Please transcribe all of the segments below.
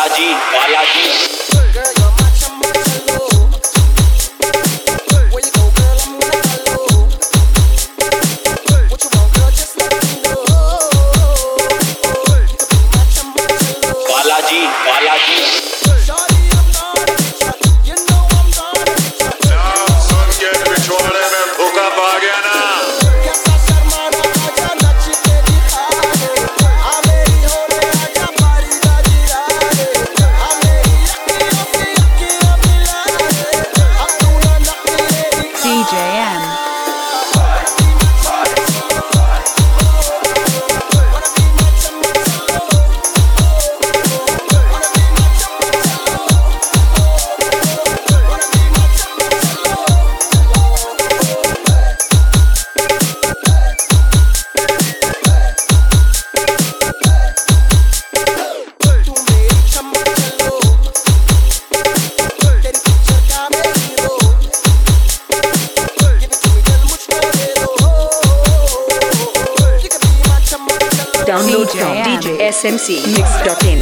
बालाजी बालाजी बालाजी बालाजी सुन के बिछोड़े में भूखा पा गया ना। DJM Download from DJSMC.mix.in.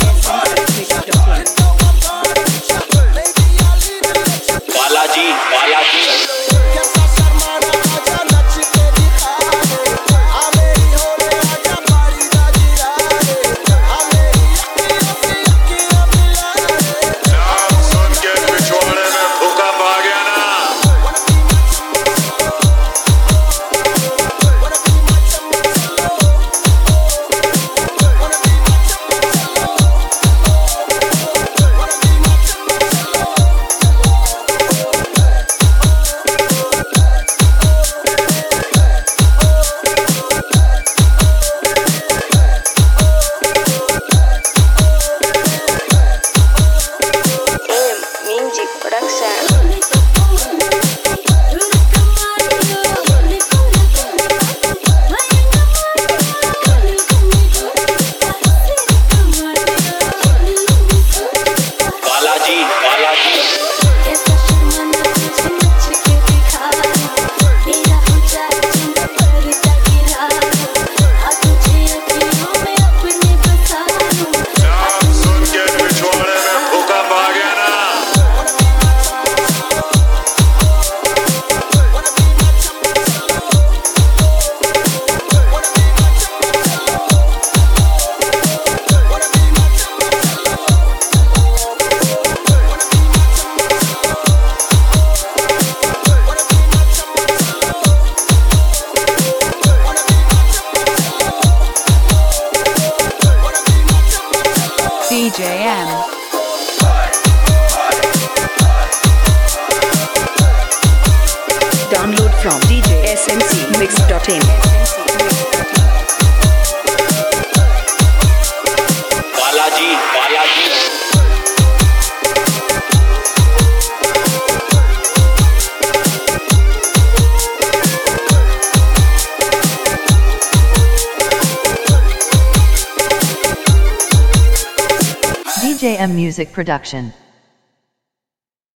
Balaji Balaji सुन के बिछोड़े में भूखा पा गया ना। Music production. बालाजी बालाजी सुन के बिछोड़े में भूखा पा गया ना। DJM Download from DJSMC.mix.in. Balaji Balaji DJM Music Production.